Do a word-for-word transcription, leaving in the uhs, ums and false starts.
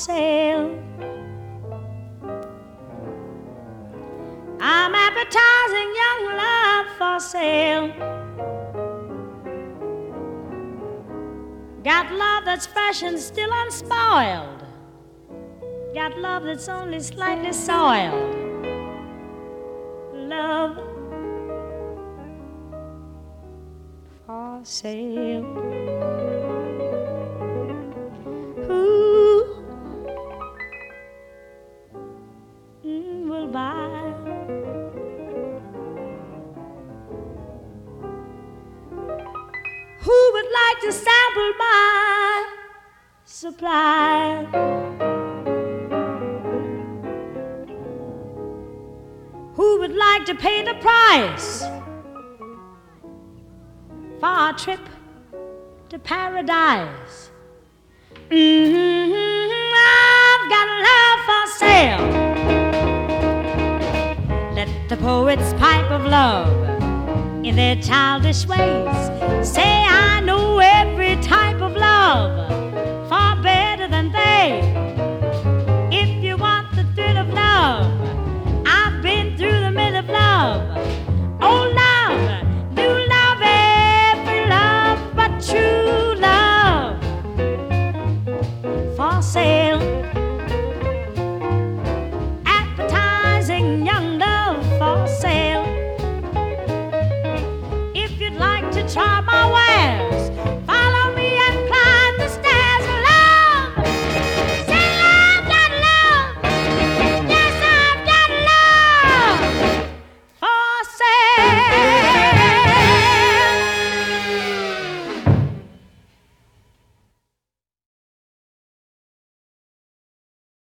sale. I'm advertising young love for sale. Got love that's fresh and still unspoiled. Got love that's only slightly soiled. Love for sale. Who mm, will buy? Who would like to sample my supply? Who would like to pay the price for our trip to paradise? Mm-hmm, I've got love for sale. Let the poets pipe of love in their childish ways say